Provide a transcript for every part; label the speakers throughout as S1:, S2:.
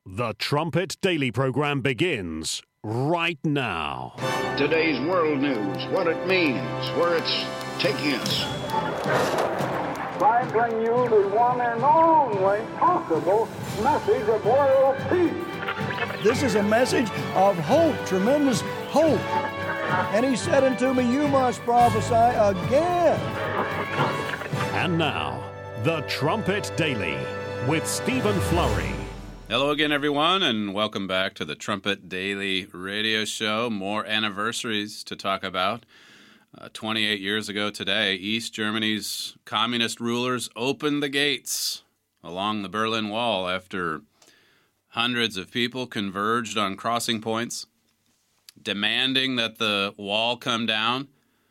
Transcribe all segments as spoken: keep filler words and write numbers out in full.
S1: The Trumpet Daily program begins right now.
S2: Today's world news, what it means, where it's taking us.
S3: I bring you the one and only possible message of world peace.
S4: This is a message of hope, tremendous hope. And he said unto me, you must prophesy again.
S1: And now, The Trumpet Daily with Stephen Flurry.
S5: Hello again, everyone, and welcome back to the Trumpet Daily radio show. More anniversaries to talk about. Uh, twenty-eight years ago today, East Germany's communist rulers opened the gates along the Berlin Wall after hundreds of people converged on crossing points, demanding that the wall come down.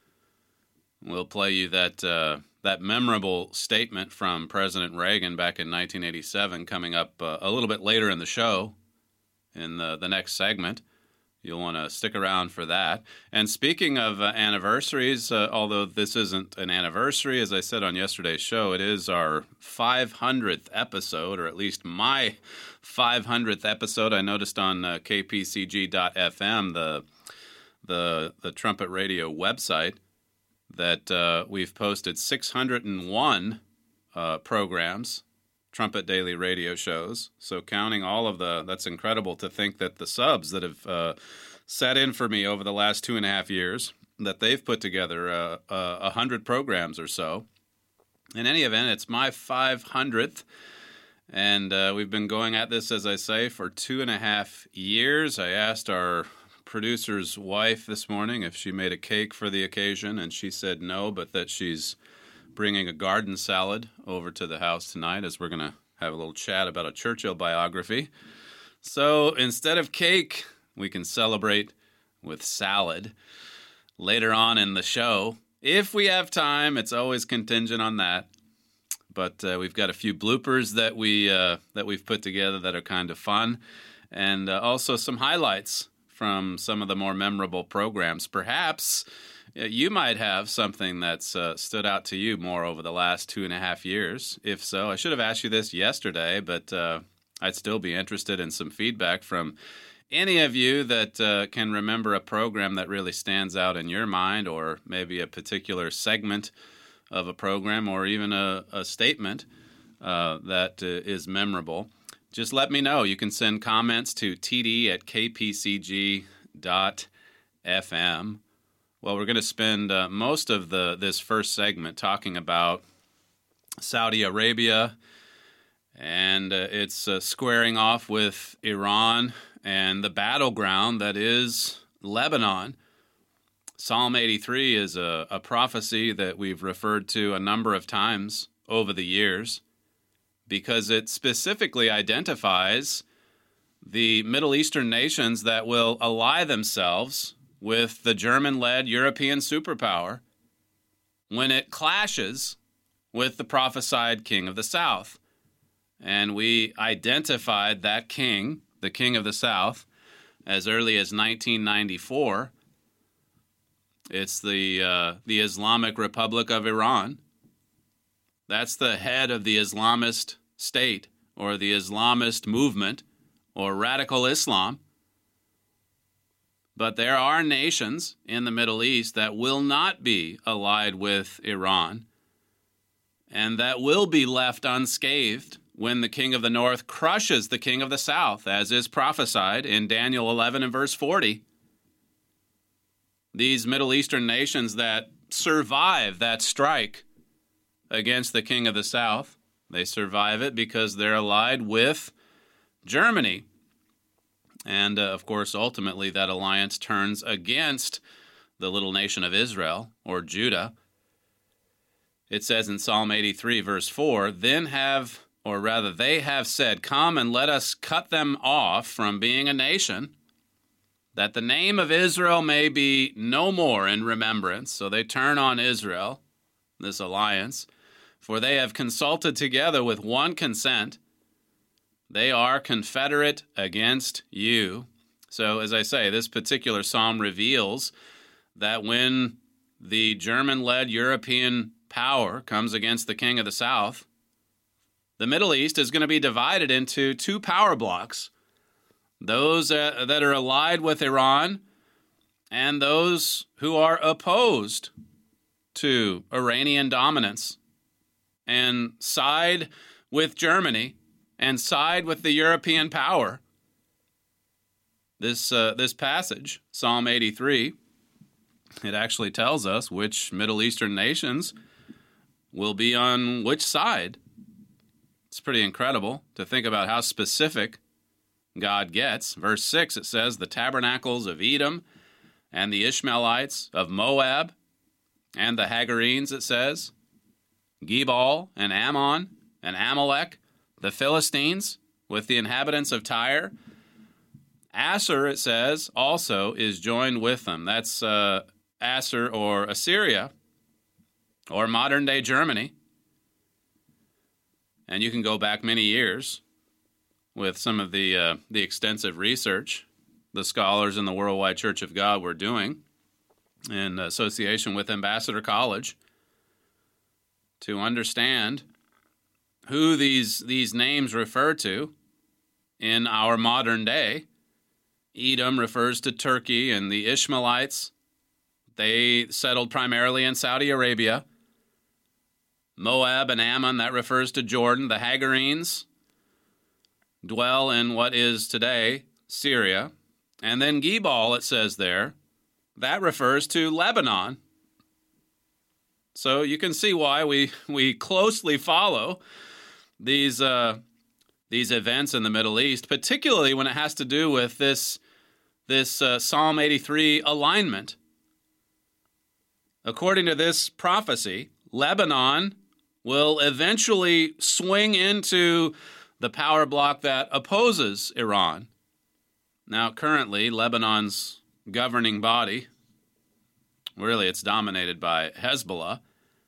S5: We'll play you that uh, that memorable statement from President Reagan back in nineteen eighty-seven coming up uh, a little bit later in the show in the, the next segment. You'll want to stick around for that. And speaking of uh, anniversaries, uh, although this isn't an anniversary, as I said on yesterday's show, it is our five hundredth episode, or at least my five hundredth episode. I noticed on uh, K P C G dot F M, the, the, the Trumpet Radio website, that uh, we've posted six hundred one uh, programs, Trumpet Daily radio shows. So counting all of the, that's incredible to think that the subs that have uh, sat in for me over the last two and a half years, that they've put together uh, uh, one hundred programs or so. In any event, it's my five hundredth, and uh, we've been going at this, as I say, for two and a half years. I asked our producer's wife this morning if she made a cake for the occasion, and she said no, but that she's bringing a garden salad over to the house tonight as we're going to have a little chat about a Churchill biography. So instead of cake, we can celebrate with salad later on in the show. If we have time, it's always contingent on that. But uh, we've got a few bloopers that, we, uh, that we've put together that are kind of fun, and uh, also some highlights from some of the more memorable programs. Perhaps you might have something that's uh, stood out to you more over the last two and a half years. If so, I should have asked you this yesterday, but uh, I'd still be interested in some feedback from any of you that uh, can remember a program that really stands out in your mind, or maybe a particular segment of a program, or even a, a statement uh, that uh, is memorable. Just let me know. You can send comments to T D at K P C G dot F M. Well, we're going to spend uh, most of the this first segment talking about Saudi Arabia and uh, its uh, squaring off with Iran and the battleground that is Lebanon. Psalm eighty-three is a, a prophecy that we've referred to a number of times over the years, because it specifically identifies the Middle Eastern nations that will ally themselves with the German-led European superpower when it clashes with the prophesied king of the South. And we identified that king, the king of the South, as early as nineteen ninety-four. It's the uh, the Islamic Republic of Iran. That's the head of the Islamist state, or the Islamist movement, or radical Islam. But there are nations in the Middle East that will not be allied with Iran, and that will be left unscathed when the king of the north crushes the king of the south, as is prophesied in Daniel eleven and verse forty. These Middle Eastern nations that survive that strike against the king of the south, they survive it because they're allied with Germany. And, uh, of course, ultimately that alliance turns against the little nation of Israel, or Judah. It says in Psalm eighty-three, verse four, then have, or rather they have said, come and let us cut them off from being a nation, that the name of Israel may be no more in remembrance. So they turn on Israel, this alliance, for they have consulted together with one consent. They are confederate against you. So, as I say, this particular psalm reveals that when the German-led European power comes against the king of the South, the Middle East is going to be divided into two power blocks. those uh, that are allied with Iran, and those who are opposed to Iranian dominance and side with Germany and side with the European power. This uh, this passage, Psalm eighty-three, it actually tells us which Middle Eastern nations will be on which side. It's pretty incredible to think about how specific God gets. Verse six, it says, the tabernacles of Edom and the Ishmaelites of Moab and the Hagarenes, it says, Gebal and Ammon and Amalek, the Philistines with the inhabitants of Tyre. Assur, it says, also is joined with them. That's uh, Assur or Assyria or modern-day Germany. And you can go back many years with some of the uh, the extensive research the scholars in the Worldwide Church of God were doing in association with Ambassador College to understand who these these names refer to in our modern day. Edom refers to Turkey, and the Ishmaelites, they settled primarily in Saudi Arabia. Moab and Ammon, that refers to Jordan. The Hagarenes dwell in what is today Syria. And then Gebal, it says there, that refers to Lebanon. So you can see why we, we closely follow these uh, these events in the Middle East, particularly when it has to do with this, this uh, Psalm eighty-three alignment. According to this prophecy, Lebanon will eventually swing into the power bloc that opposes Iran. Now, currently, Lebanon's governing body, really it's dominated by Hezbollah.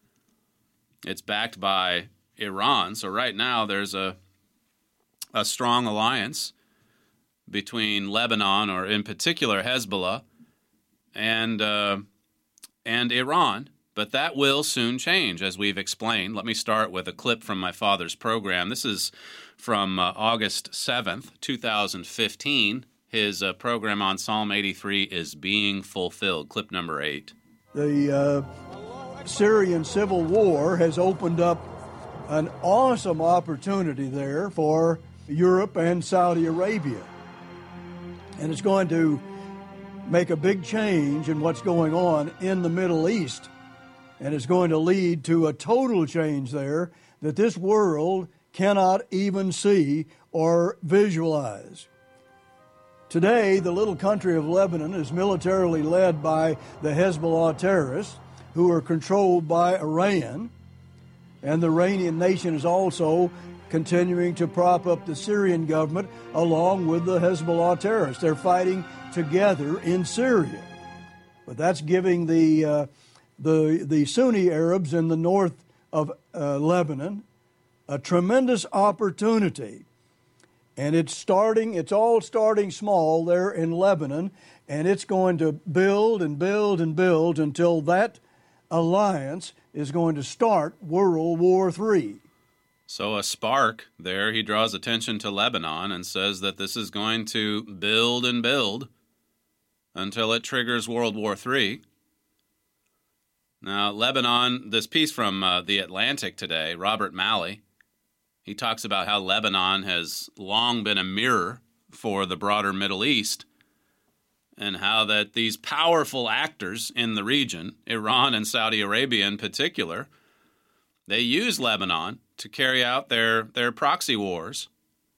S5: It's backed by Iran. So right now there's a a strong alliance between Lebanon, or in particular Hezbollah, and uh, and Iran. But that will soon change, as we've explained. Let me start with a clip from my father's program. This is from uh, August seventh, two thousand fifteen. His uh, program on Psalm eighty-three is being fulfilled. Clip number eight.
S4: The uh, Syrian civil war has opened up an awesome opportunity there for Europe and Saudi Arabia. And it's going to make a big change in what's going on in the Middle East. And it's going to lead to a total change there that this world cannot even see or visualize. Today, the little country of Lebanon is militarily led by the Hezbollah terrorists, who are controlled by Iran. And the Iranian nation is also continuing to prop up the Syrian government along with the Hezbollah terrorists. They're fighting together in Syria. But that's giving the uh, the the Sunni Arabs in the north of uh, Lebanon a tremendous opportunity. And it's starting, it's all starting small there in Lebanon, and it's going to build and build and build until that alliance is going to start World War Three.
S5: So a spark there, he draws attention to Lebanon and says that this is going to build and build until it triggers World War Three. Now, Lebanon, this piece from uh, The Atlantic today, Robert Malley, he talks about how Lebanon has long been a mirror for the broader Middle East, and how that these powerful actors in the region, Iran and Saudi Arabia in particular, they use Lebanon to carry out their, their proxy wars.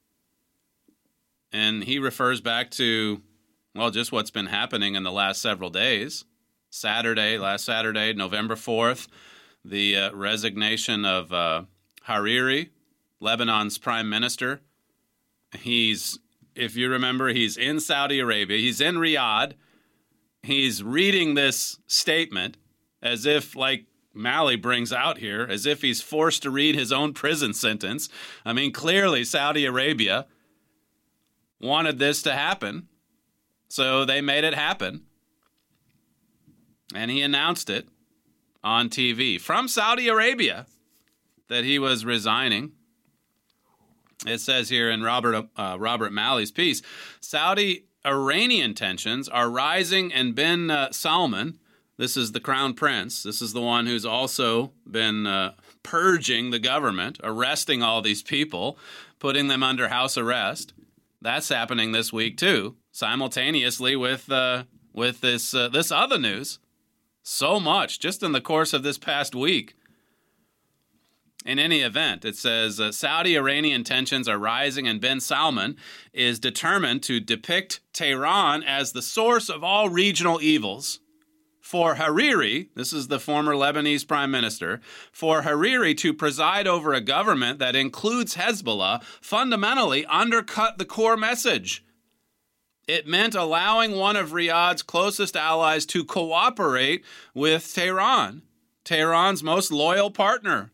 S5: And he refers back to, well, just what's been happening in the last several days. Saturday, last Saturday, November fourth, the uh, resignation of uh, Hariri, Lebanon's prime minister. He's, if you remember, he's in Saudi Arabia. He's in Riyadh. He's reading this statement as if, like Malley brings out here, as if he's forced to read his own prison sentence. I mean, clearly Saudi Arabia wanted this to happen, so they made it happen. And he announced it on T V from Saudi Arabia that he was resigning. It says here in Robert uh, Robert Malley's piece, Saudi Iranian tensions are rising, and bin uh, Salman, this is the crown prince, this is the one who's also been uh, purging the government, arresting all these people, putting them under house arrest. That's happening this week too, simultaneously with uh, with this uh, this other news. So much just in the course of this past week. In any event, it says uh, Saudi-Iranian tensions are rising, and bin Salman is determined to depict Tehran as the source of all regional evils. For Hariri, this is the former Lebanese prime minister, for Hariri to preside over a government that includes Hezbollah fundamentally undercut the core message. It meant allowing one of Riyadh's closest allies to cooperate with Tehran, Tehran's most loyal partner.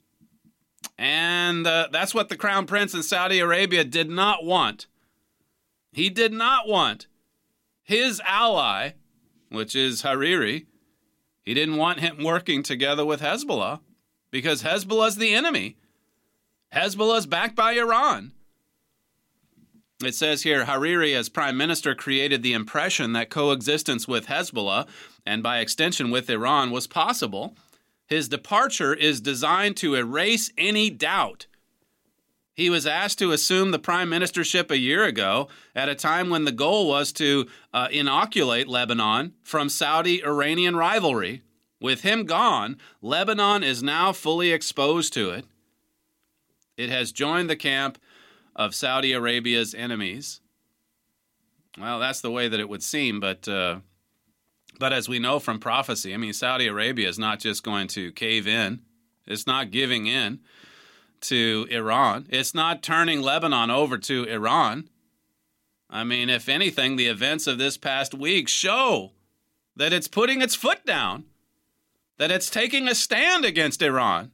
S5: And uh, that's what the Crown Prince in Saudi Arabia did not want. He did not want his ally, which is Hariri, he didn't want him working together with Hezbollah because Hezbollah is the enemy. Hezbollah is backed by Iran. It says here, Hariri as prime minister created the impression that coexistence with Hezbollah, and by extension with Iran, was possible. His departure is designed to erase any doubt. He was asked to assume the prime ministership a year ago at a time when the goal was to uh, inoculate Lebanon from Saudi-Iranian rivalry. With him gone, Lebanon is now fully exposed to it. It has joined the camp of Saudi Arabia's enemies. Well, that's the way that it would seem, but... Uh, But as we know from prophecy, I mean, Saudi Arabia is not just going to cave in. It's not giving in to Iran. It's not turning Lebanon over to Iran. I mean, if anything, the events of this past week show that it's putting its foot down, that it's taking a stand against Iran.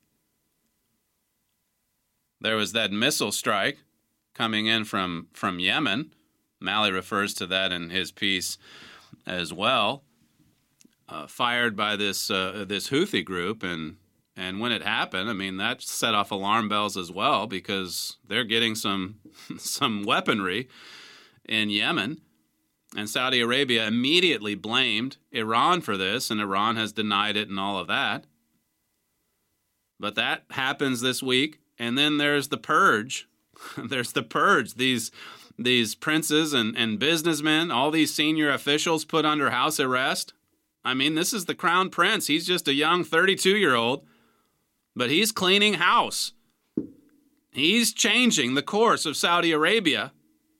S5: There was that missile strike coming in from, from Yemen. Malley refers to that in his piece as well, uh, fired by this uh, this Houthi group, and and when it happened, I mean, that set off alarm bells as well, because they're getting some some weaponry in Yemen, and Saudi Arabia immediately blamed Iran for this, and Iran has denied it and all of that. But that happens this week, and then there's the purge. there's the purge. These These princes and, and businessmen, all these senior officials put under house arrest. I mean, this is the crown prince. He's just a young thirty-two-year-old, but he's cleaning house. He's changing the course of Saudi Arabia.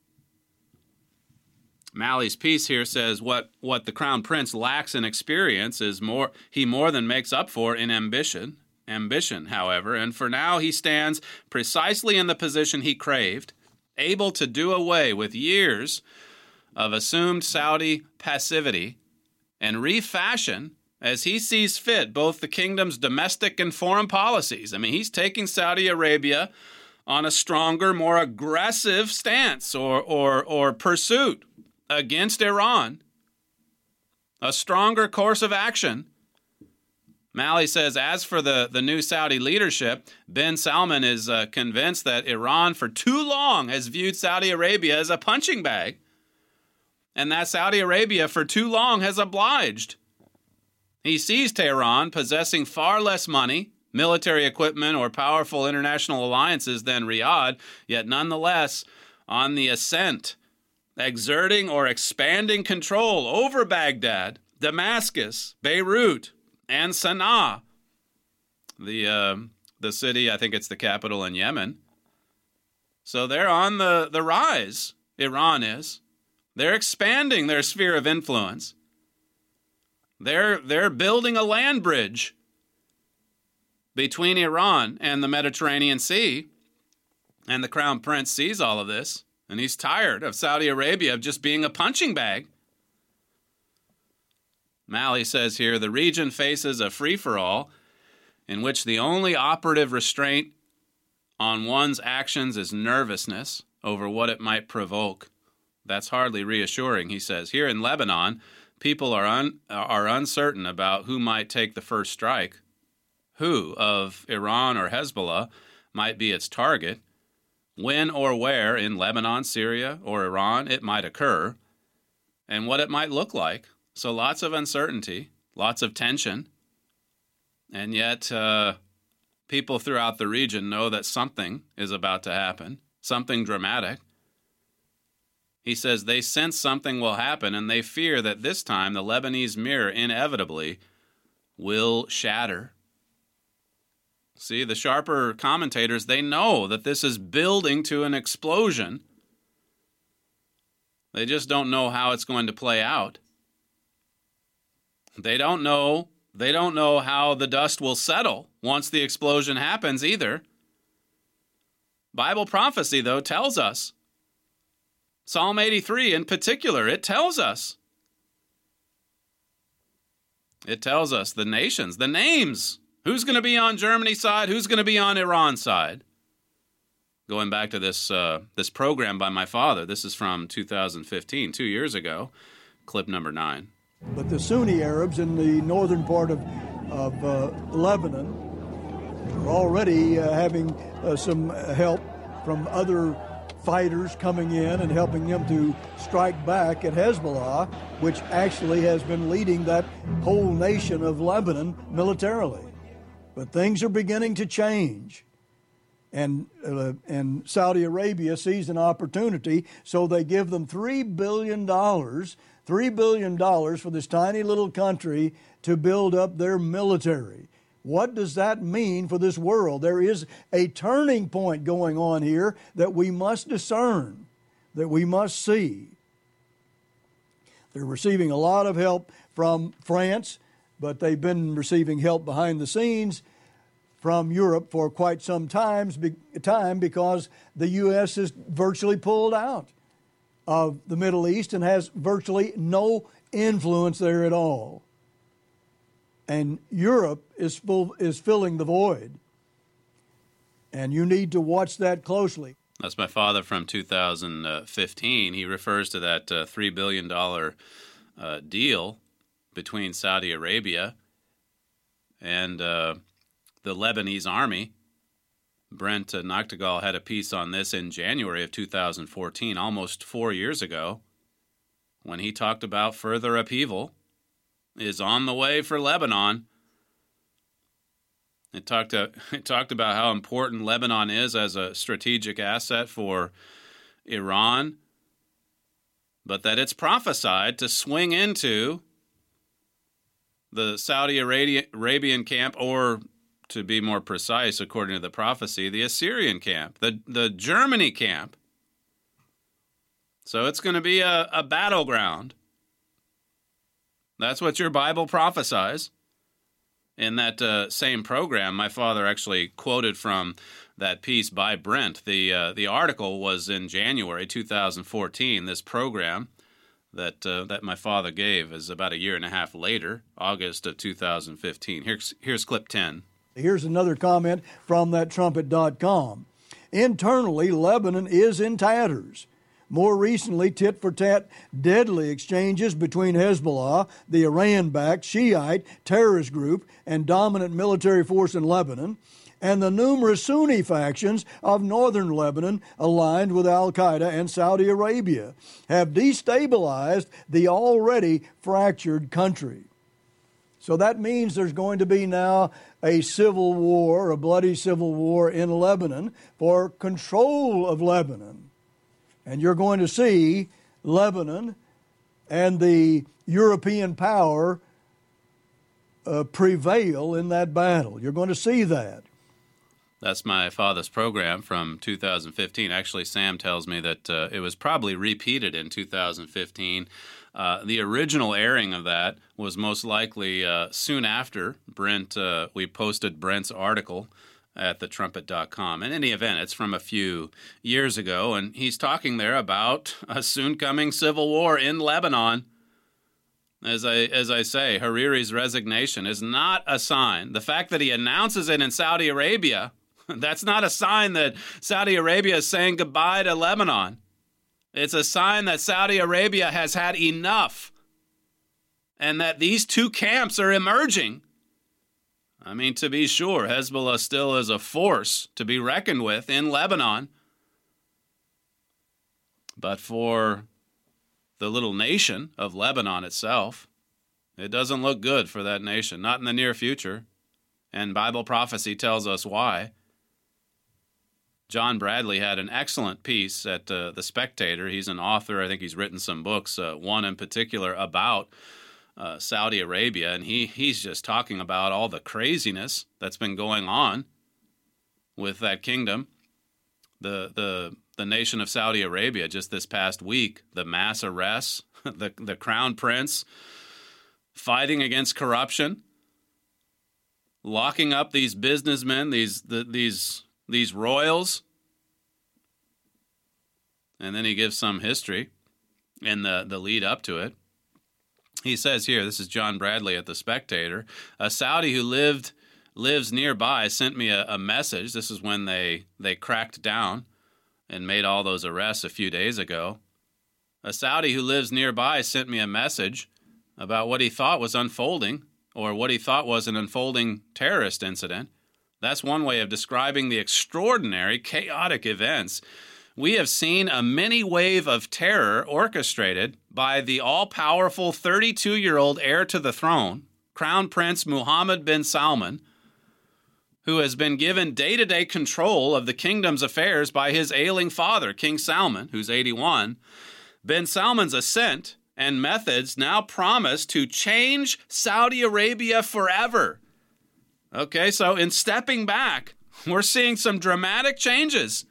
S5: Malley's piece here says what, what the crown prince lacks in experience is more he more than makes up for in ambition. Ambition, however, and for now he stands precisely in the position he craved, able to do away with years of assumed Saudi passivity and refashion, as he sees fit, both the kingdom's domestic and foreign policies. I mean, he's taking Saudi Arabia on a stronger, more aggressive stance or, or, or pursuit against Iran, a stronger course of action. Malley says, as for the, the new Saudi leadership, bin Salman is uh, convinced that Iran for too long has viewed Saudi Arabia as a punching bag, and that Saudi Arabia for too long has obliged. He sees Tehran possessing far less money, military equipment, or powerful international alliances than Riyadh, yet nonetheless on the ascent, exerting or expanding control over Baghdad, Damascus, Beirut, and Sana'a, the uh, the city, I think it's the capital in Yemen. So they're on the, the rise, Iran is. They're expanding their sphere of influence. They're, they're building a land bridge between Iran and the Mediterranean Sea. And the Crown Prince sees all of this, and he's tired of Saudi Arabia of just being a punching bag. Malley says here, the region faces a free-for-all in which the only operative restraint on one's actions is nervousness over what it might provoke. That's hardly reassuring, he says. Here in Lebanon, people are un- are uncertain about who might take the first strike, who of Iran or Hezbollah might be its target. when or where in Lebanon, Syria, or Iran it might occur, and what it might look like. So lots of uncertainty, lots of tension, and yet uh, people throughout the region know that something is about to happen, something dramatic. He says they sense something will happen, and they fear that this time the Lebanese mirror inevitably will shatter. See, the sharper commentators, they know that this is building to an explosion. They just don't know how it's going to play out. They don't know, they don't know how the dust will settle once the explosion happens either. Bible prophecy, though, tells us. Psalm eighty-three in particular, it tells us. It tells us the nations, the names. Who's going to be on Germany's side? Who's going to be on Iran's side? Going back to this uh, this program by my father. This is from two thousand fifteen, two years ago, clip number nine.
S4: But the Sunni Arabs in the northern part of, of uh, Lebanon are already uh, having uh, some help from other fighters coming in and helping them to strike back at Hezbollah, which actually has been leading that whole nation of Lebanon militarily. But things are beginning to change. And uh, and Saudi Arabia sees an opportunity, so they give them three billion dollars, three billion dollars for this tiny little country to build up their military. What does that mean for this world? There is a turning point going on here that we must discern, that we must see. They're receiving a lot of help from France, but they've been receiving help behind the scenes from Europe for quite some times, time because the U S is virtually pulled out of the Middle East and has virtually no influence there at all. And Europe is full, is filling the void. And you need to watch that closely.
S5: That's my father from two thousand fifteen. He refers to that uh, three billion dollars uh, deal between Saudi Arabia and uh, the Lebanese army. Brent uh, Noctegal had a piece on this in January of two thousand fourteen, almost four years ago, when he talked about further upheaval is on the way for Lebanon. It talked, to, it talked about how important Lebanon is as a strategic asset for Iran, but that it's prophesied to swing into the Saudi Arabian camp, or to be more precise, according to the prophecy, the Assyrian camp, the, the Germany camp. So it's going to be a, a battleground. That's what your Bible prophesies. In that uh, same program, my father actually quoted from that piece by Brent. The uh, the article was in January two thousand fourteen. This program that uh, that my father gave is about a year and a half later, August of two thousand fifteen. Here's, here's clip ten.
S4: Here's another comment from that trumpet dot com. Internally, Lebanon is in tatters. More recently, tit-for-tat deadly exchanges between Hezbollah, the Iran-backed Shiite terrorist group and dominant military force in Lebanon, and the numerous Sunni factions of northern Lebanon aligned with al-Qaeda and Saudi Arabia, have destabilized the already fractured country. So that means there's going to be now a civil war, a bloody civil war in Lebanon for control of Lebanon. And you're going to see Lebanon and the European power uh, prevail in that battle. You're going to see that.
S5: That's my father's program from two thousand fifteen. Actually, Sam tells me that uh, it was probably repeated in two thousand fifteen. Uh, the original airing of that was most likely uh, soon after Brent. Uh, we posted Brent's article at the trumpet dot com. In any event, it's from a few years ago, and he's talking there about a soon-coming civil war in Lebanon. As I as I say, Hariri's resignation is not a sign. The fact that he announces it in Saudi Arabia, that's not a sign that Saudi Arabia is saying goodbye to Lebanon. It's a sign that Saudi Arabia has had enough, and that these two camps are emerging. I mean, to be sure, Hezbollah still is a force to be reckoned with in Lebanon, But for the little nation of Lebanon itself, it doesn't look good for that nation, not in the near future. And Bible prophecy tells us why. John Bradley had an excellent piece at uh, The Spectator. He's an author. I think he's written some books, uh, one in particular about uh, Saudi Arabia. And he he's just talking about all the craziness that's been going on with that kingdom. The the the nation of Saudi Arabia, just this past week, the mass arrests, the, the crown prince fighting against corruption, locking up these businessmen, these the, these these royals. And then he gives some history in the, the lead up to it. He says here, this is John Bradley at The Spectator, a Saudi who lived lives nearby sent me a, a message. This is when they, they cracked down and made all those arrests a few days ago. A Saudi who lives nearby sent me a message about what he thought was unfolding, or what he thought was an unfolding terrorist incident. That's one way of describing the extraordinary, chaotic events. We have seen a mini wave of terror orchestrated by the all-powerful thirty-two-year-old heir to the throne, Crown Prince Mohammed bin Salman, who has been given day-to-day control of the kingdom's affairs by his ailing father, King Salman, who's eighty-one. Bin Salman's ascent and methods now promise to change Saudi Arabia forever. Okay, so in stepping back, we're seeing some dramatic changes.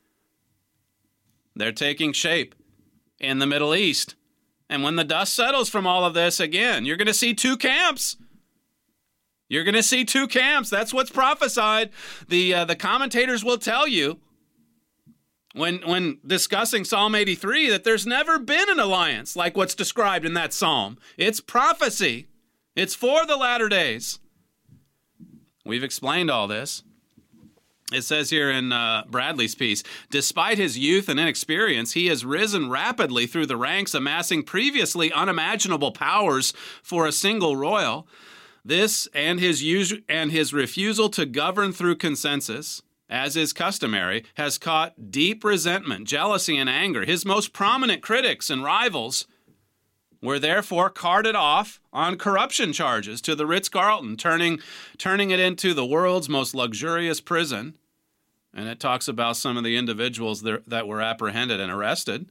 S5: They're taking shape in the Middle East. And when the dust settles from all of this, again, you're going to see two camps. You're going to see two camps. That's what's prophesied. The uh, the commentators will tell you when when discussing Psalm eighty-three that there's never been an alliance like what's described in that psalm. It's prophecy. It's for the latter days. We've explained all this. It says here in uh, Bradley's piece, despite his youth and inexperience, he has risen rapidly through the ranks, amassing previously unimaginable powers for a single royal. This and his us- and his refusal to govern through consensus, as is customary, has caught deep resentment, jealousy, and anger. His most prominent critics and rivals were therefore carted off on corruption charges to the Ritz-Carlton, turning, turning it into the world's most luxurious prison. And it talks about some of the individuals there, that were apprehended and arrested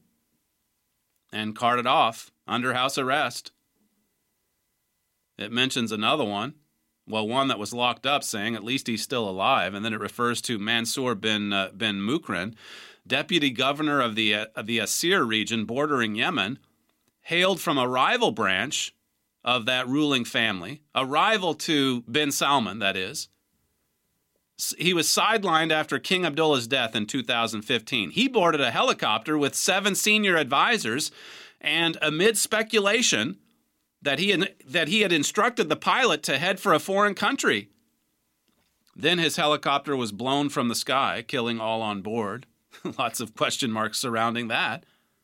S5: and carted off under house arrest. It mentions another one, well, one that was locked up, saying at least he's still alive, and then it refers to Mansour bin uh, bin Mukran, deputy governor of the uh, of the Asir region bordering Yemen, hailed from a rival branch of that ruling family, a rival to bin Salman, that is. He was sidelined after King Abdullah's death in two thousand fifteen. He boarded a helicopter with seven senior advisors, and amid speculation that he had, that he had instructed the pilot to head for a foreign country. Then his helicopter was blown from the sky, killing all on board. Lots of question marks surrounding that.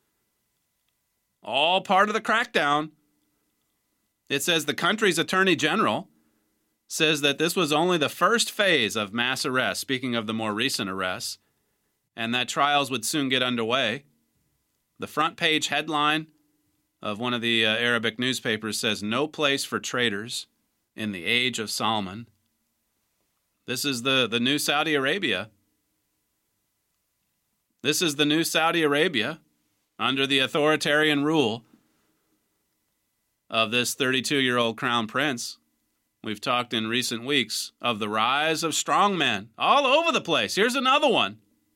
S5: All part of the crackdown. It says the country's attorney general says that this was only the first phase of mass arrests, speaking of the more recent arrests, and that trials would soon get underway. The front page headline of one of the uh, Arabic newspapers says, "No place for traitors in the age of Salman." This is the, the new Saudi Arabia. This is the new Saudi Arabia under the authoritarian rule of this thirty-two-year-old crown prince. We've talked in recent weeks of the rise of strongmen all over the place. Here's another one.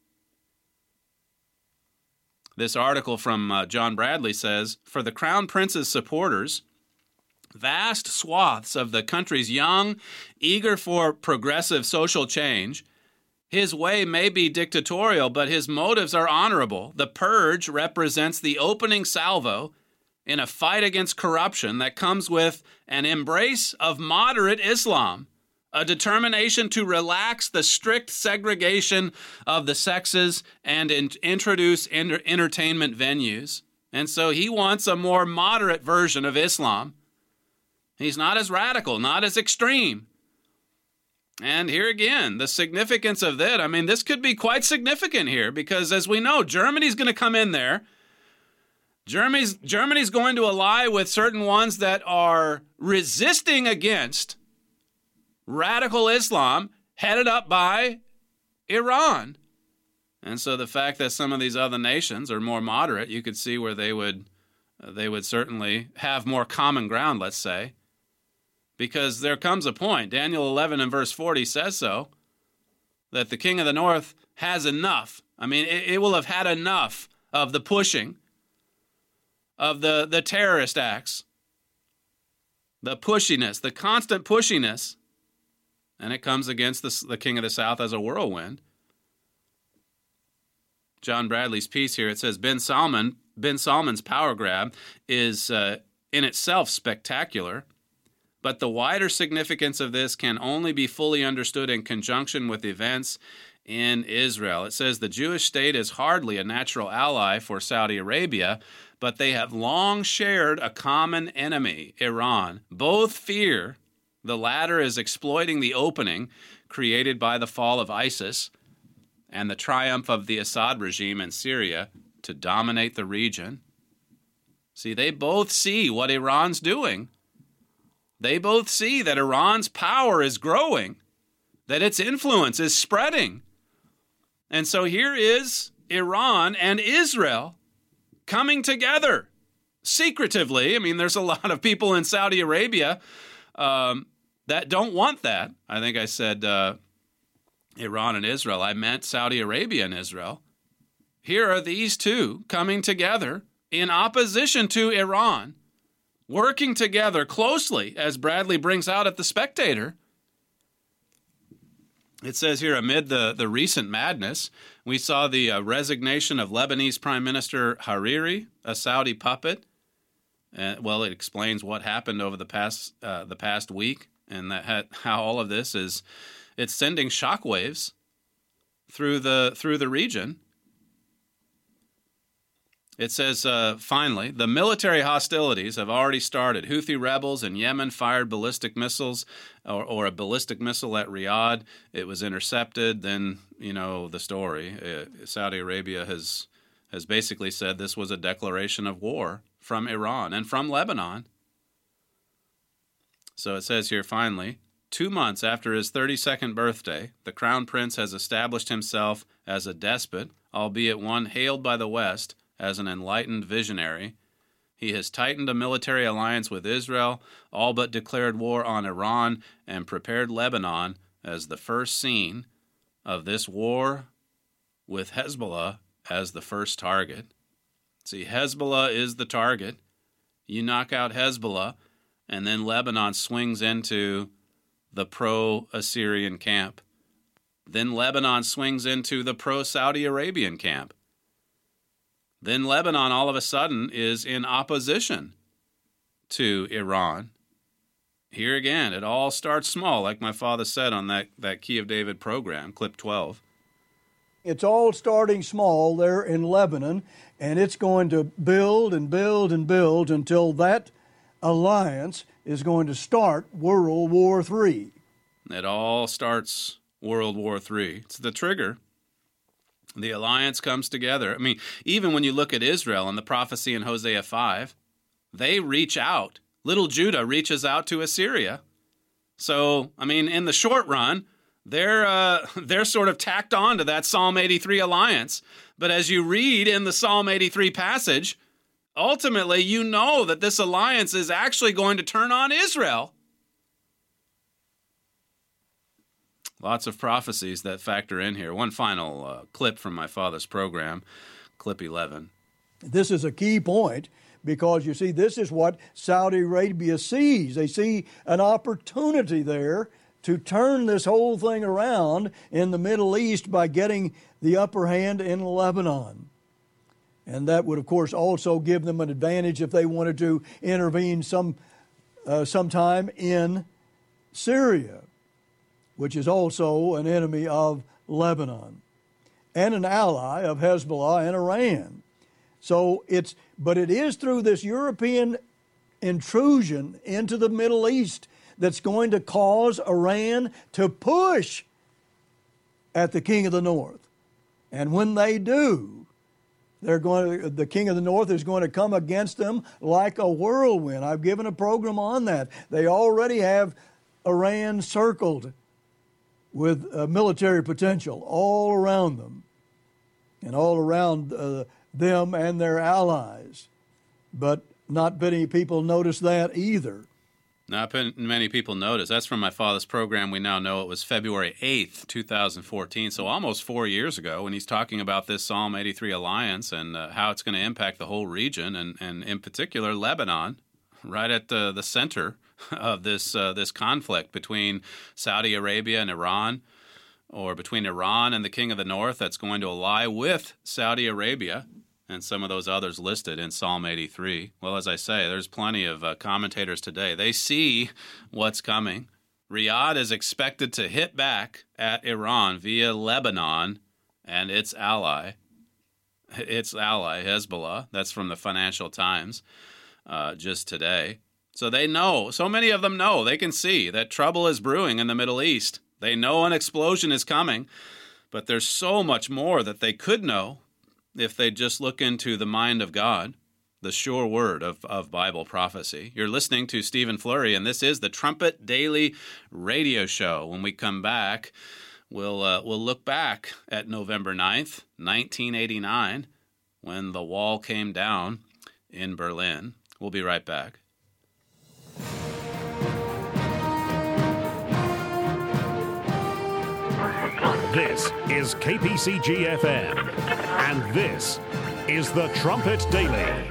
S5: This article from uh, John Bradley says, for the crown prince's supporters, vast swaths of the country's young, eager for progressive social change, his way may be dictatorial, but his motives are honorable. The purge represents the opening salvo in a fight against corruption that comes with an embrace of moderate Islam, a determination to relax the strict segregation of the sexes and in- introduce inter- entertainment venues. And so he wants a more moderate version of Islam. He's not as radical, not as extreme. And here again, the significance of that, I mean, this could be quite significant here because as we know, Germany's going to come in there Germany's, Germany's going to ally with certain ones that are resisting against radical Islam headed up by Iran. And so the fact that some of these other nations are more moderate, you could see where they would uh, they would certainly have more common ground, let's say. Because there comes a point, Daniel eleven and verse forty says so, that the king of the north has enough. I mean, it, it will have had enough of the pushing, of the, the terrorist acts, the pushiness, the constant pushiness, and it comes against the, the king of the south as a whirlwind. John Bradley's piece here, it says, Ben Salman, Ben Salman's power grab is uh, in itself spectacular, but the wider significance of this can only be fully understood in conjunction with events in Israel. It says the Jewish state is hardly a natural ally for Saudi Arabia, but they have long shared a common enemy, Iran. Both fear the latter is exploiting the opening created by the fall of ISIS and the triumph of the Assad regime in Syria to dominate the region. See, they both see what Iran's doing. They both see that Iran's power is growing, that its influence is spreading. And so here is Iran and Israel coming together secretively. I mean, there's a lot of people in Saudi Arabia um, that don't want that. I think I said uh, Iran and Israel. I meant Saudi Arabia and Israel. Here are these two coming together in opposition to Iran, working together closely, as Bradley brings out at The Spectator. It says here, amid the, the recent madness, we saw the uh, resignation of Lebanese Prime Minister Hariri, a Saudi puppet. Uh, well, it explains what happened over the past uh, the past week, and that had, how all of this is it's sending shockwaves through the through the region. It says, uh, finally, the military hostilities have already started. Houthi rebels in Yemen fired ballistic missiles or, or a ballistic missile at Riyadh. It was intercepted. Then, you know, the story. Uh, Saudi Arabia has has basically said this was a declaration of war from Iran and from Lebanon. So it says here, finally, two months after his thirty-second birthday, the Crown Prince has established himself as a despot, albeit one hailed by the West as an enlightened visionary. He has tightened a military alliance with Israel, all but declared war on Iran, and prepared Lebanon as the first scene of this war, with Hezbollah as the first target. See, Hezbollah is the target. You knock out Hezbollah, and then Lebanon swings into the pro-Assyrian camp. Then Lebanon swings into the pro-Saudi Arabian camp. Then Lebanon all of a sudden is in opposition to Iran. Here again, it all starts small, like my father said on that, that Key of David program, clip twelve.
S4: It's all starting small there in Lebanon, and it's going to build and build and build until that alliance is going to start World War Three.
S5: It all starts World War Three. It's the trigger. The alliance comes together. I mean, even when you look at Israel and the prophecy in Hosea five, they reach out. Little Judah reaches out to Assyria. So, I mean, in the short run, they're uh, they're sort of tacked on to that Psalm eighty-three alliance. But as you read in the Psalm eighty-three passage, ultimately you know that this alliance is actually going to turn on Israel. Lots of prophecies that factor in here. One final uh, clip from my father's program, clip eleven.
S4: This is a key point because, you see, this is what Saudi Arabia sees. They see an opportunity there to turn this whole thing around in the Middle East by getting the upper hand in Lebanon. And that would, of course, also give them an advantage if they wanted to intervene some uh, sometime in Syria, which is also an enemy of Lebanon and an ally of Hezbollah and Iran. So it's, but it is through this European intrusion into the Middle East that's going to cause Iran to push at the King of the North. And when they do, They're going to, the king of the north is going to come against them like a whirlwind. I've given a program on that. They already have Iran circled with uh, military potential all around them and all around uh, them and their allies. But not many people notice that either.
S5: Not many people notice. That's from my father's program. We now know it was February eighth, two thousand fourteen, so almost four years ago, when he's talking about this Psalm eighty-three alliance and uh, how it's going to impact the whole region, and, and in particular Lebanon, right at the, the center of this uh, this conflict between Saudi Arabia and Iran, or between Iran and the King of the North that's going to ally with Saudi Arabia and some of those others listed in Psalm eighty-three. Well, as I say, there's plenty of uh, commentators today. They see what's coming. Riyadh is expected to hit back at Iran via Lebanon and its ally, its ally, Hezbollah. That's from the Financial Times uh, just today. So they know, so many of them know, they can see that trouble is brewing in the Middle East. They know an explosion is coming, but there's so much more that they could know if they just look into the mind of God, the sure word of, of Bible prophecy. You're listening to Stephen Flurry, and this is the Trumpet Daily Radio Show. When we come back, we'll uh, we'll look back at November ninth, nineteen eighty-nine, when the wall came down in Berlin. We'll be right back.
S1: This is K P C G F M, and this is the Trumpet Daily.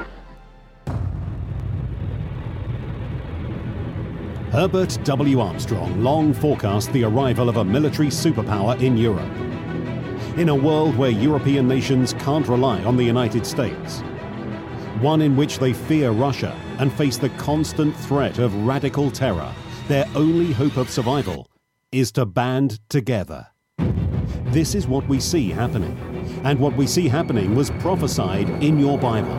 S6: Herbert W. Armstrong long forecast the arrival of a military superpower in Europe. In a world where European nations can't rely on the United States, one in which they fear Russia and face the constant threat of radical terror, their only hope of survival is to band together. This is what we see happening, and what we see happening was prophesied in your Bible.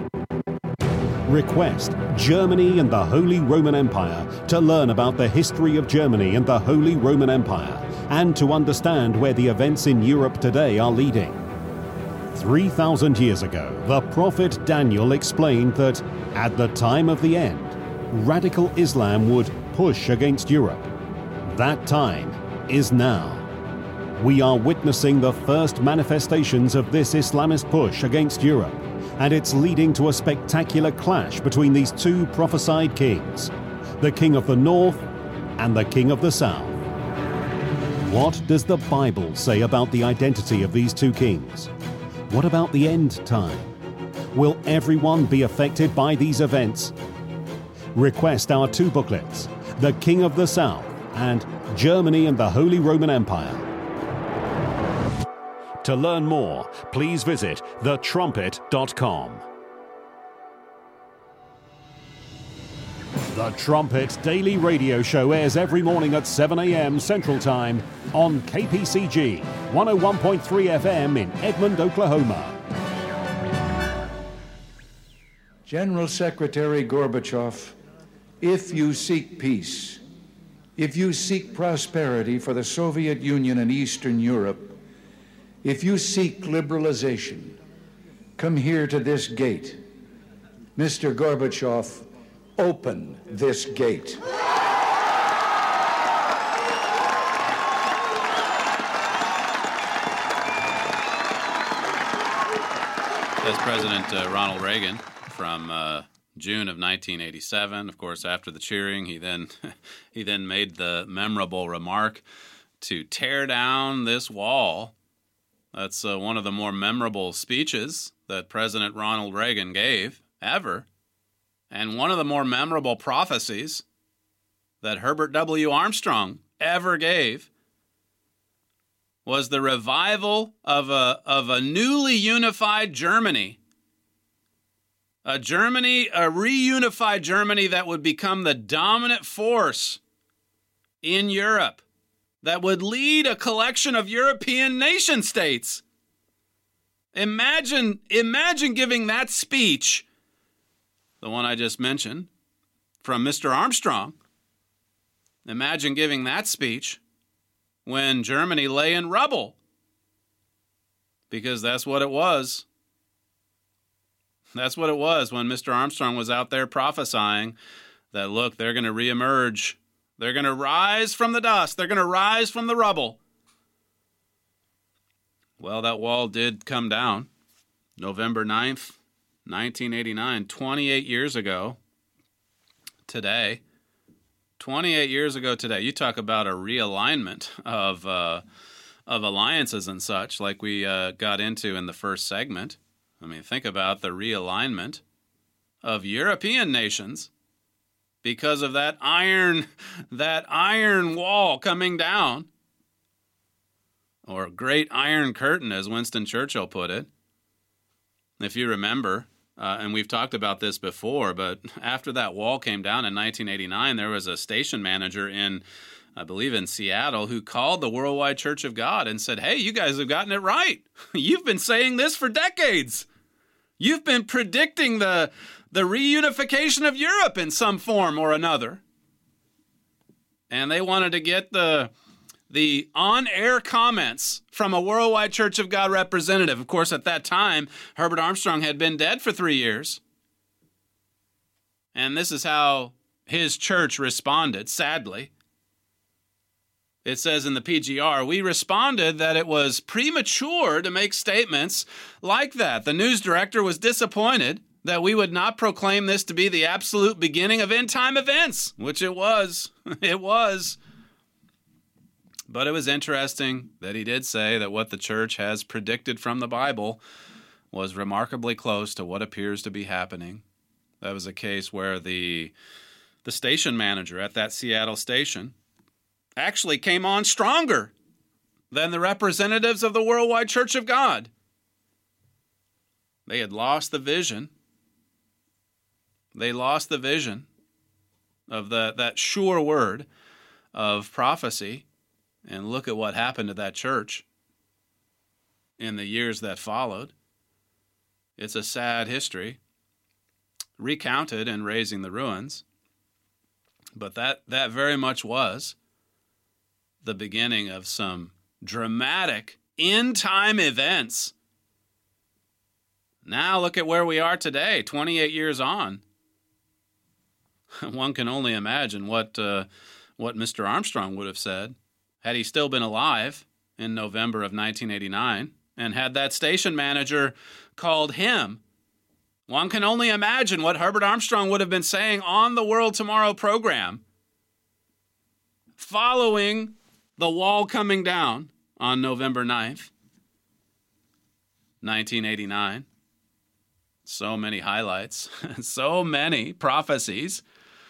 S6: Request Germany and the Holy Roman Empire to learn about the history of Germany and the Holy Roman Empire, and to understand where the events in Europe today are leading. Three thousand years ago, the prophet Daniel explained that at the time of the end, radical Islam would push against Europe. That time is now. We are witnessing the first manifestations of this Islamist push against Europe, and it's leading to a spectacular clash between these two prophesied kings, the King of the North and the King of the South. What does the Bible say about the identity of these two kings? What about the end time? Will everyone be affected by these events? Request our two booklets, The King of the South and Germany and the Holy Roman Empire.
S1: To learn more, please visit the trumpet dot com. The Trumpet Daily Radio Show airs every morning at seven a.m. Central Time on K P C G one oh one point three F M in Edmond, Oklahoma.
S7: General Secretary Gorbachev, if you seek peace, if you seek prosperity for the Soviet Union and Eastern Europe, if you seek liberalization, come here to this gate. Mister Gorbachev, open this gate.
S5: That's President uh, Ronald Reagan from uh, June of nineteen eighty-seven. Of course, after the cheering, he then he then made the memorable remark to tear down this wall. That's uh, one of the more memorable speeches that President Ronald Reagan gave ever, and one of the more memorable prophecies that Herbert W. Armstrong ever gave was the revival of a of a newly unified Germany. A Germany, a reunified Germany that would become the dominant force in Europe, that would lead a collection of European nation states. Imagine, imagine giving that speech, the one I just mentioned, from Mister Armstrong. Imagine giving that speech when Germany lay in rubble, because that's what it was That's what it was when Mister Armstrong was out there prophesying that, look, they're going to reemerge. They're going to rise from the dust. They're going to rise from the rubble. Well, that wall did come down November ninth, nineteen eighty-nine, twenty-eight years ago today. twenty-eight years ago today. You talk about a realignment of uh, of alliances and such, like we uh, got into in the first segment. I mean, think about the realignment of European nations because of that iron, that iron wall coming down, or great iron curtain, as Winston Churchill put it. If you remember, uh, and we've talked about this before, but after that wall came down in nineteen eighty-nine, there was a station manager in, I believe in Seattle, who called the Worldwide Church of God and said, hey, you guys have gotten it right. You've been saying this for decades. You've been predicting the, the reunification of Europe in some form or another. And they wanted to get the, the on-air comments from a Worldwide Church of God representative. Of course, at that time, Herbert Armstrong had been dead for three years. And this is how his church responded, sadly. It says in the P G R, we responded that it was premature to make statements like that. The news director was disappointed that we would not proclaim this to be the absolute beginning of end-time events, which it was. It was. But it was interesting that he did say that what the church has predicted from the Bible was remarkably close to what appears to be happening. That was a case where the, the station manager at that Seattle station actually came on stronger than the representatives of the Worldwide Church of God. They had lost the vision. They lost the vision of the, that sure word of prophecy. And look at what happened to that church in the years that followed. It's a sad history, recounted in Raising the Ruins. But that, that very much was the beginning of some dramatic end-time events. Now look at where we are today, twenty-eight years on. One can only imagine what uh, what Mister Armstrong would have said had he still been alive in November of nineteen eighty-nine and had that station manager called him. One can only imagine what Herbert Armstrong would have been saying on the World Tomorrow program following the wall coming down on November ninth, nineteen eighty-nine. So many highlights, so many prophecies,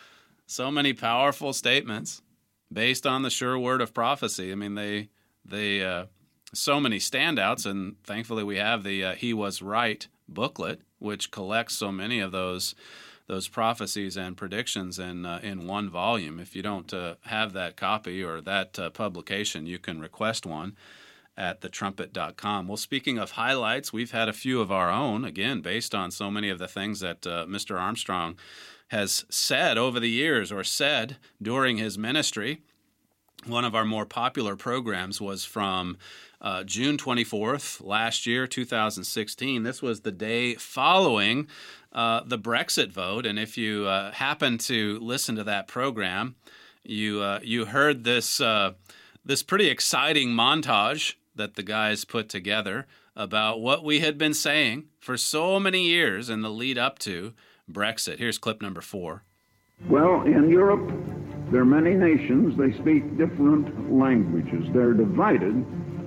S5: so many powerful statements based on the sure word of prophecy. I mean, they, they, uh, so many standouts, and thankfully we have the uh, He Was Right booklet, which collects so many of those those prophecies and predictions in uh, in one volume. If you don't uh, have that copy or that uh, publication, you can request one at the trumpet dot com. Well, speaking of highlights, we've had a few of our own, again, based on so many of the things that uh, Mister Armstrong has said over the years or said during his ministry. One of our more popular programs was from uh, June twenty-fourth last year, two thousand sixteen. This was the day following uh, the Brexit vote. And if you uh, happen to listen to that program, you uh, you heard this uh, this pretty exciting montage that the guys put together about what we had been saying for so many years in the lead up to Brexit. Here's clip number four.
S2: Well, in Europe, there are many nations. They speak different languages. They're divided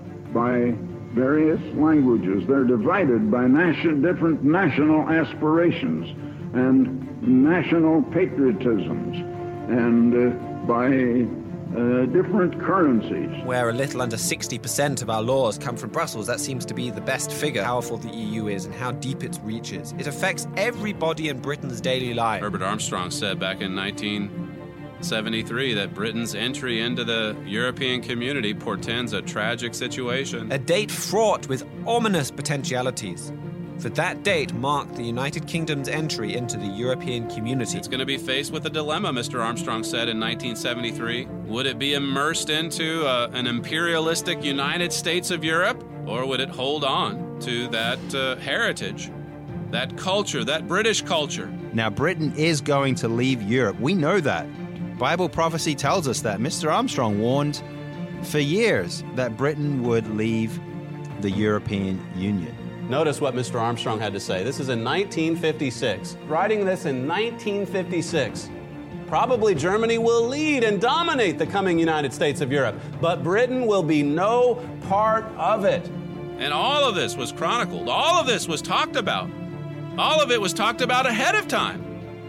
S2: by various languages. They're divided by nation, different national aspirations and national patriotisms, and uh, by uh, different currencies.
S8: Where a little under sixty percent of our laws come from Brussels, that seems to be the best figure. How powerful the E U is and how deep its reach is. It affects everybody in Britain's daily life.
S5: Herbert Armstrong said back in nineteen seventy-three that Britain's entry into the European community portends a tragic situation.
S8: A date fraught with ominous potentialities. For that date marked the United Kingdom's entry into the European community.
S5: It's going to be faced with a dilemma, Mister Armstrong said in nineteen seventy-three. Would it be immersed into uh, an imperialistic United States of Europe, or would it hold on to that uh, heritage that culture, that British culture.
S9: Now, Britain is going to leave Europe. We know that. Bible prophecy tells us that. Mister Armstrong warned for years that Britain would leave the European Union.
S10: Notice what Mister Armstrong had to say. This is in nineteen fifty-six. Writing this in nineteen fifty-six. Probably Germany will lead and dominate the coming United States of Europe, but Britain will be no part of it.
S5: And all of this was chronicled. All of this was talked about. All of it was talked about ahead of time.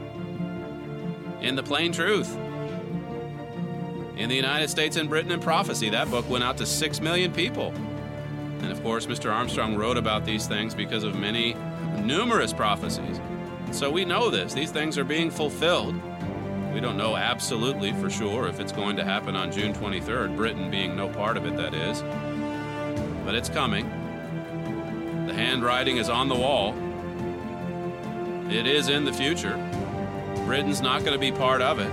S5: In The Plain Truth. In the United States and Britain in Prophecy, that book went out to six million people. And of course, Mister Armstrong wrote about these things because of many, numerous prophecies. So we know this. These things are being fulfilled. We don't know absolutely for sure if it's going to happen on June twenty-third, Britain being no part of it, that is. But it's coming. The handwriting is on the wall. It is in the future. Britain's not going to be part of it.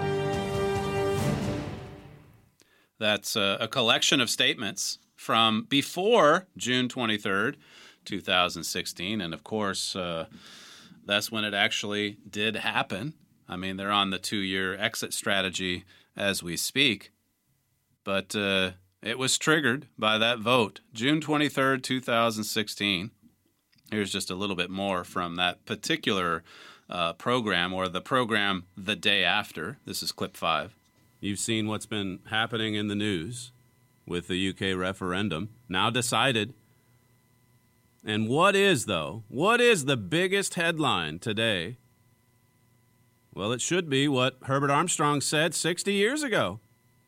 S5: That's a, a collection of statements from before June twenty-third, two thousand sixteen. And of course, uh, that's when it actually did happen. I mean, they're on the two-year exit strategy as we speak. But uh, it was triggered by that vote, June twenty-third, two thousand sixteen. Here's just a little bit more from that particular uh, program, or the program the day after. This is clip five. You've seen what's been happening in the news with the U K referendum, now decided. And what is, though, what is the biggest headline today? Well, it should be what Herbert Armstrong said sixty years ago.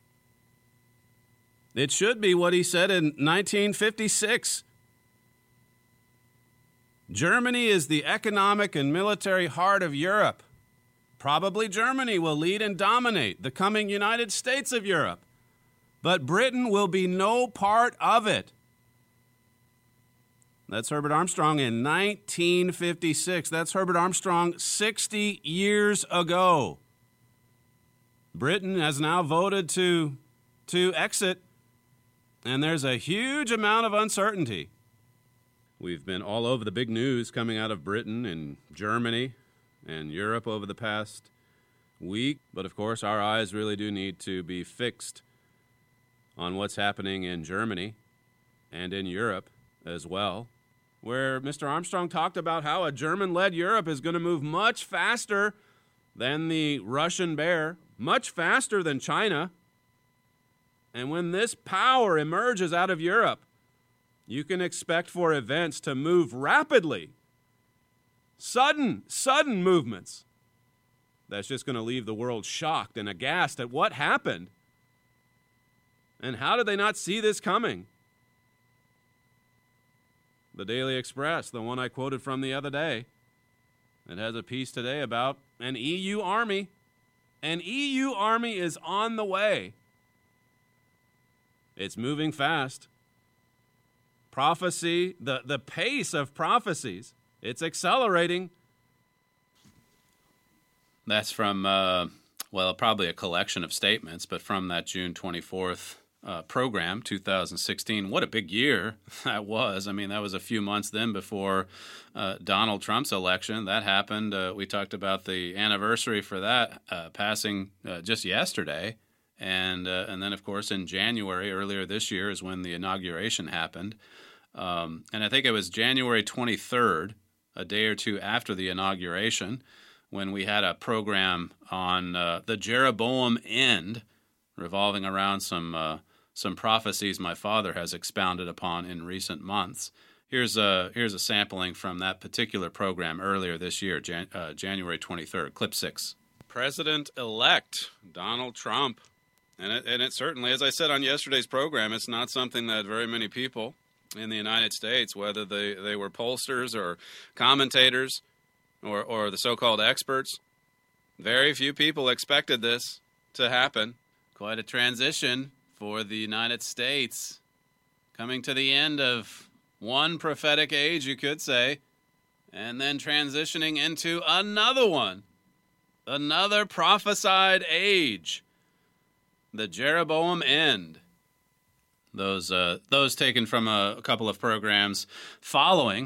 S5: It should be what he said in nineteen fifty-six. Germany is the economic and military heart of Europe. Probably Germany will lead and dominate the coming United States of Europe. But Britain will be no part of it. That's Herbert Armstrong in nineteen fifty-six. That's Herbert Armstrong sixty years ago. Britain has now voted to, to exit, and there's a huge amount of uncertainty. We've been all over the big news coming out of Britain and Germany and Europe over the past week. But of course, our eyes really do need to be fixed on what's happening in Germany and in Europe as well, where Mister Armstrong talked about how a German-led Europe is going to move much faster than the Russian bear, much faster than China. And when this power emerges out of Europe, you can expect for events to move rapidly. Sudden, sudden movements. That's just going to leave the world shocked and aghast at what happened. And how did they not see this coming? The Daily Express, the one I quoted from the other day, it has a piece today about an E U army. An E U army is on the way. It's moving fast. Prophecy, the, the pace of prophecies, it's accelerating. That's from, uh, well, probably a collection of statements, but from that June twenty-fourth uh, program, two thousand sixteen. What a big year that was. I mean, that was a few months then before uh, Donald Trump's election. That happened. Uh, we talked about the anniversary for that uh, passing uh, just yesterday. And uh, and then, of course, in January, earlier this year, is when the inauguration happened. Um, and I think it was January twenty-third, a day or two after the inauguration, when we had a program on uh, the Jeroboam end, revolving around some uh, some prophecies my father has expounded upon in recent months. Here's a, here's a sampling from that particular program earlier this year, Jan- uh, January twenty-third, clip six. President-elect Donald Trump. And it, and it certainly, as I said on yesterday's program, it's not something that very many people in the United States, whether they, they were pollsters or commentators or, or the so-called experts, very few people expected this to happen. Quite a transition for the United States, coming to the end of one prophetic age, you could say, and then transitioning into another one, another prophesied age. The Jeroboam end. Those uh, those taken from a, a couple of programs following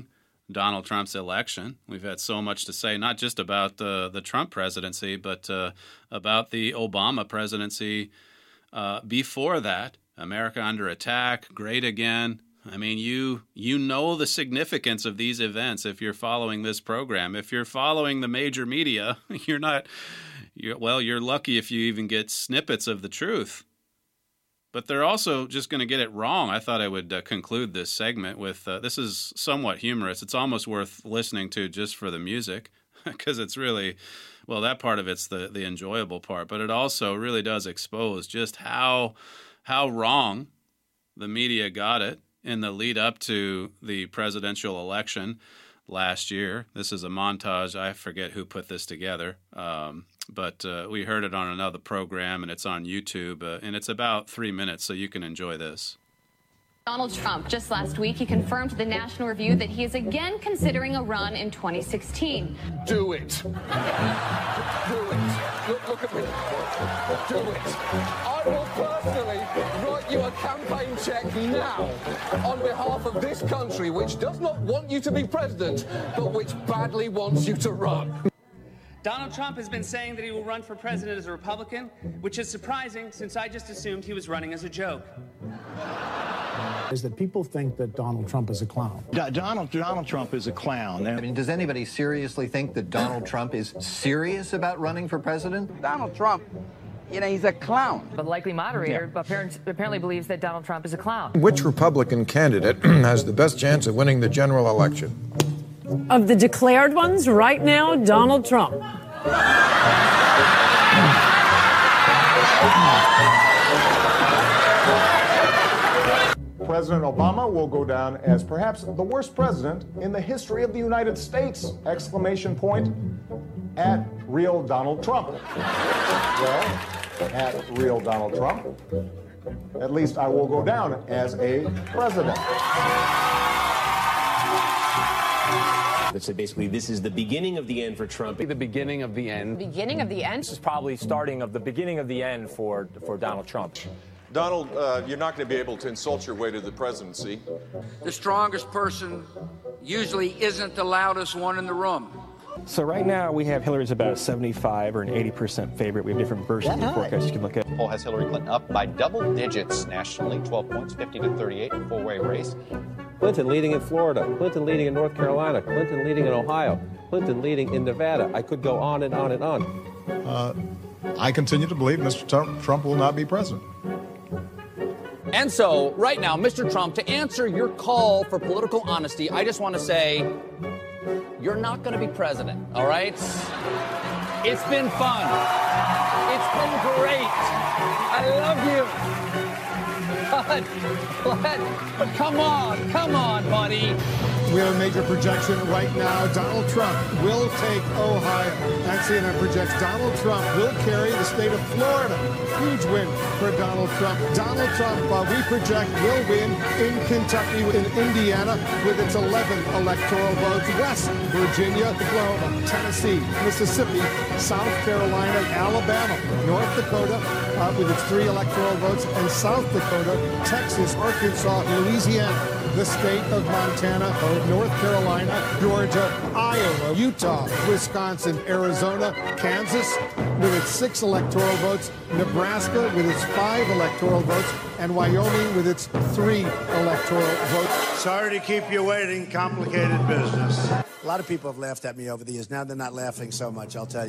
S5: Donald Trump's election. We've had so much to say, not just about uh, the Trump presidency, but uh, about the Obama presidency uh, before that. America Under Attack, Great Again. I mean, you you know the significance of these events if you're following this program. If you're following the major media, you're not, you're, well, you're lucky if you even get snippets of the truth. But they're also just going to get it wrong. I thought I would uh, conclude this segment with, uh, this is somewhat humorous. It's almost worth listening to just for the music, because it's really, well, that part of it's the, the enjoyable part. But it also really does expose just how how wrong the media got it in the lead up to the presidential election last year. This is a montage. I forget who put this together, um, but uh, we heard it on another program, and it's on YouTube, uh, and it's about three minutes, so you can enjoy this.
S11: Donald Trump, just last week, he confirmed to the National Review that he is again considering a run in twenty sixteen.
S12: Do it. Do it. Look, look at me. Do it. I will personally write you a campaign check now on behalf of this country, which does not want you to be president, but which badly wants you to run.
S13: Donald Trump has been saying that he will run for president as a Republican, which is surprising since I just assumed he was running as a joke.
S14: Is that people think that Donald Trump is a clown.
S15: D- Donald Donald Trump is a clown.
S16: I mean, does anybody seriously think that Donald Trump is serious about running for president?
S17: Donald Trump, you know, he's a clown.
S18: The likely moderator yeah. apparently, apparently believes that Donald Trump is a clown.
S19: Which Republican candidate has the best chance of winning the general election?
S20: Of the declared ones, right now, Donald Trump.
S21: President Obama will go down as perhaps the worst president in the history of the United States! Exclamation point at real Donald Trump. Well, at real Donald Trump, at least I will go down as a president.
S22: So basically, this is the beginning of the end for Trump.
S23: The beginning of the end.
S18: Beginning of the end?
S23: This is probably starting of the beginning of the end for, for Donald Trump.
S24: Donald, uh, you're not going to be able to insult your way to the presidency.
S17: The strongest person usually isn't the loudest one in the room.
S23: So right now we have Hillary's about a seventy-five or an eighty percent favorite. We have different versions of the forecast you can look at.
S25: The poll has Hillary Clinton up by double digits nationally, twelve points, fifty to thirty-eight, a four-way race.
S26: Clinton leading in Florida, Clinton leading in North Carolina, Clinton leading in Ohio, Clinton leading in Nevada. I could go on and on and on.
S21: Uh, I continue to believe Mister Trump, Trump will not be president.
S27: And so, right now, Mister Trump, to answer your call for political honesty, I just want to say, you're not going to be president, all right? It's been fun. It's been great. I love you. But, but, but come on, come on, buddy.
S28: We have a major projection right now. Donald Trump will take Ohio. And C N N projects Donald Trump will carry the state of Florida. Huge win for Donald Trump. Donald Trump, uh, we project, will win in Kentucky, in Indiana, with its eleven electoral votes. West Virginia, Oklahoma, Tennessee, Mississippi, South Carolina, Alabama, North Dakota, uh, with its three electoral votes, and South Dakota, Texas, Arkansas, Louisiana, the state of Montana, North Carolina, Georgia, Iowa, Utah, Wisconsin, Arizona, Kansas with its six electoral votes, Nebraska with its five electoral votes, and Wyoming with its three electoral votes.
S29: Sorry to keep you waiting. Complicated business.
S30: A lot of people have laughed at me over the years. Now they're not laughing so much, I'll tell you.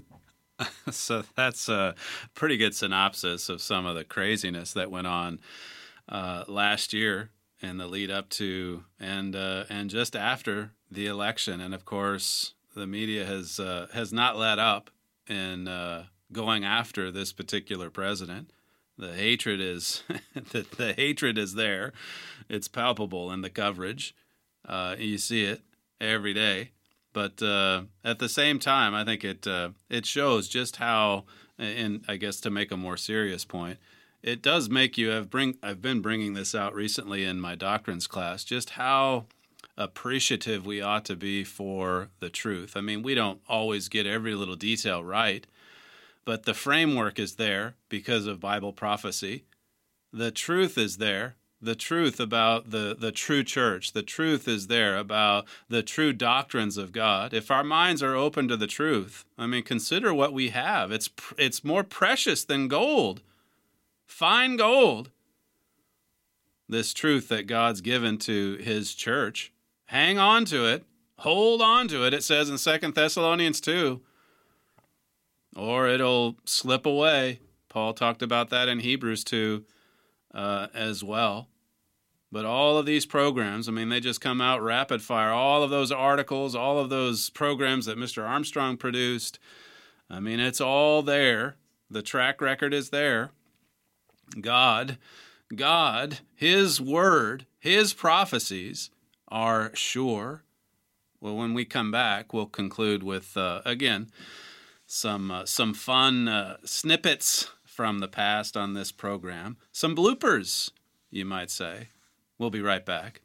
S5: So that's a pretty good synopsis of some of the craziness that went on uh, last year in the lead up to and uh, and just after the election. And of course, the media has uh, has not let up in uh, going after this particular president. The hatred is the, the hatred is there. It's palpable in the coverage. Uh, you see it every day. But uh, at the same time, I think it uh, it shows just how, and I guess to make a more serious point, it does make you. I've bring I've been bringing this out recently in my doctrines class. Just how appreciative we ought to be for the truth. I mean, we don't always get every little detail right, but the framework is there because of Bible prophecy. The truth is there the truth about the, the true church. The truth is there about the true doctrines of God. If our minds are open to the truth, I mean, consider what we have. It's it's more precious than gold, fine gold. This truth that God's given to his church. Hang on to it. Hold on to it, it says in Second Thessalonians two. Or it'll slip away. Paul talked about that in Hebrews two uh, as well. But all of these programs, I mean, they just come out rapid fire. All of those articles, all of those programs that Mister Armstrong produced, I mean, it's all there. The track record is there. God, God, his word, his prophecies are sure. Well, when we come back, we'll conclude with, uh, again, some uh, some fun uh, snippets from the past on this program. Some bloopers, you might say. We'll be right back.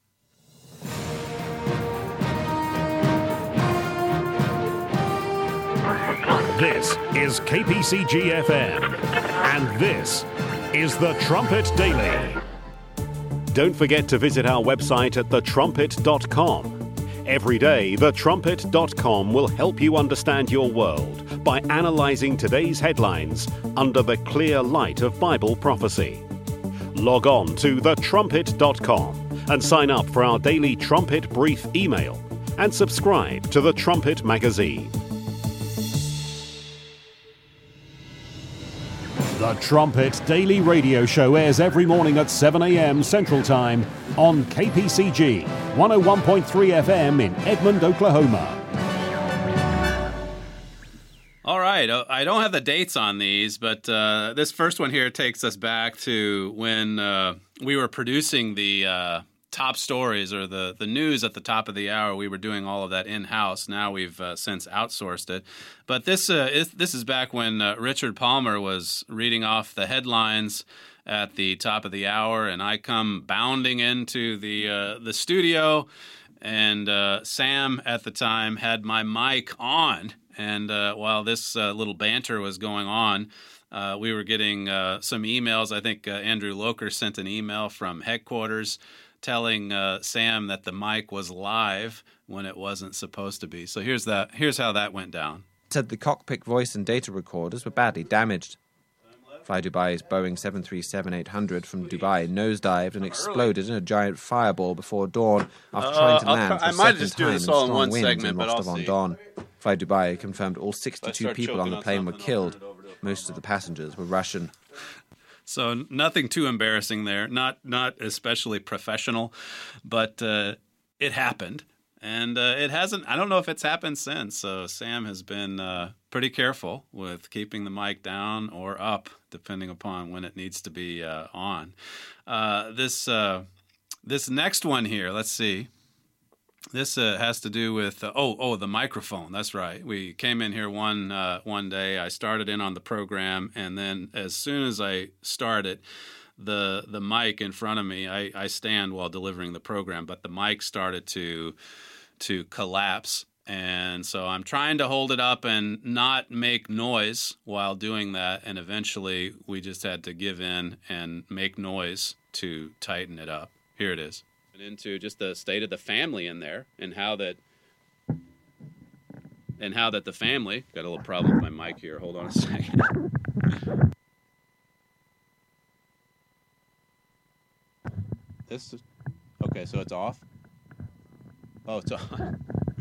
S1: This is K P C G F M, and this is The Trumpet Daily.
S2: Don't forget to visit our website at the trumpet dot com. Every day, the trumpet dot com will help you understand your world by analyzing today's headlines under the clear light of Bible prophecy. Log on to the trumpet dot com and sign up for our daily Trumpet Brief email and subscribe to the Trumpet magazine.
S1: The Trumpet Daily Radio Show airs every morning at seven a.m. Central Time on K P C G one oh one point three F M in Edmond, Oklahoma.
S5: All right, I don't have the dates on these, but uh, this first one here takes us back to when uh, we were producing the uh, top stories or the, the news at the top of the hour. We were doing all of that in-house. Now we've uh, since outsourced it. But this uh, is, this is back when uh, Richard Palmer was reading off the headlines at the top of the hour, and I come bounding into the uh, the studio, and uh, Sam at the time had my mic on. And uh, while this uh, little banter was going on, uh, we were getting uh, some emails. I think uh, Andrew Loker sent an email from headquarters telling uh, Sam that the mic was live when it wasn't supposed to be. So here's that. Here's how that went down.
S3: Said the cockpit voice and data recorders were badly damaged. Fly Dubai's Boeing seven thirty-seven eight hundred from Dubai nosedived and exploded in a giant fireball before dawn after
S5: uh,
S3: trying to
S5: I'll
S3: land
S5: try,
S3: for
S5: I
S3: a
S5: might
S3: second
S5: just do
S3: time
S5: this
S3: in
S5: all in
S3: strong
S5: one
S3: winds
S5: segment,
S3: in
S5: but I'll
S3: Rostov on
S5: see.
S3: Don. Fly Dubai confirmed all sixty-two people on the
S5: on
S3: plane were killed. Most of the passengers were Russian.
S5: So nothing too embarrassing there, not not especially professional, but uh, it happened. And uh, it hasn't, I don't know if it's happened since. So Sam has been uh, pretty careful with keeping the mic down or up, depending upon when it needs to be uh, on. Uh, this uh, this next one here, let's see. This uh, has to do with, uh, oh, oh, the microphone. That's right. We came in here one uh, one day. I started in on the program, and then as soon as I started, the the mic in front of me, I, I stand while delivering the program, but the mic started to to collapse. And so I'm trying to hold it up and not make noise while doing that. And eventually we just had to give in and make noise to tighten it up. Here it is. And into just the state of the family in there and how that and how that the family got a little problem with my mic here. Hold on a second. This is okay, so it's off. Oh, it's on.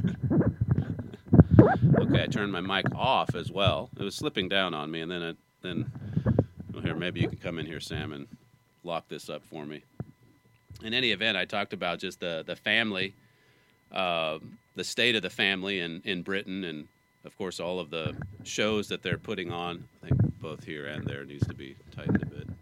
S5: Okay, I turned my mic off as well. It was slipping down on me, and then it then. Well, here, maybe you can come in here, Sam, and lock this up for me. In any event, I talked about just the the family, uh, the state of the family in, in Britain, and of course all of the shows that they're putting on. I think both here and there needs to be tightened a bit.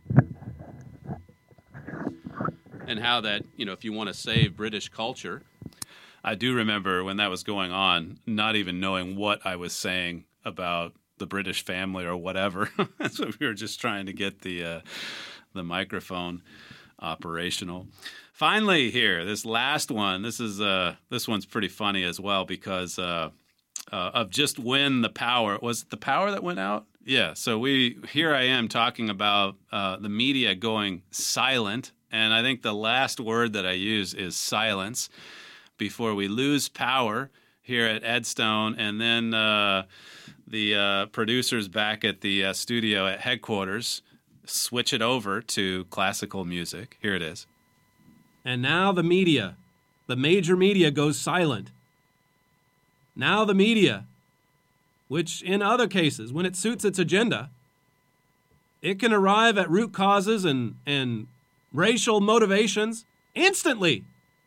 S5: And how that, you know, if you want to save British culture, I do remember when that was going on, not even knowing what I was saying about the British family or whatever. So we were just trying to get the uh, the microphone operational. Finally, here, this last one. This is uh, this one's pretty funny as well because uh, uh, of just when the power was it the power that went out. Yeah. So we here I am talking about uh, the media going silent And I think the last word that I use is silence before we lose power here at Edstone, and then uh, the uh, producers back at the uh, studio at headquarters switch it over to classical music. Here it is.
S4: And now the media, the major media goes silent. Now the media, which in other cases, when it suits its agenda, it can arrive at root causes and, and racial motivations instantly.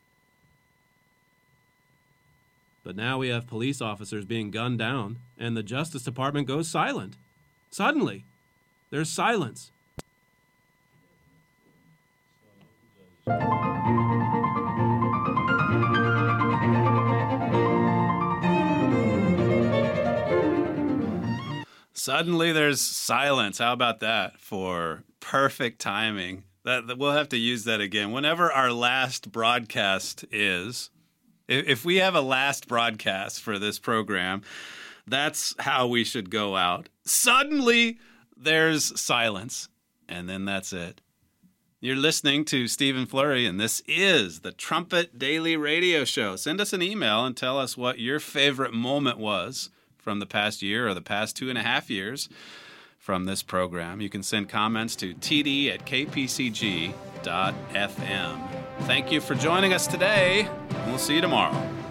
S4: But now we have police officers being gunned down, and the Justice Department goes silent. Suddenly, there's silence.
S5: Suddenly there's silence. How about that for perfect timing? That, that we'll have to use that again. Whenever our last broadcast is, if, if we have a last broadcast for this program, that's how we should go out. Suddenly there's silence, and then that's it. You're listening to Stephen Flurry, and this is the Trumpet Daily Radio Show. Send us an email and tell us what your favorite moment was from the past year or the past two and a half years from this program. You can send comments to t d at k p c g dot f m. Thank you for joining us today, and we'll see you tomorrow.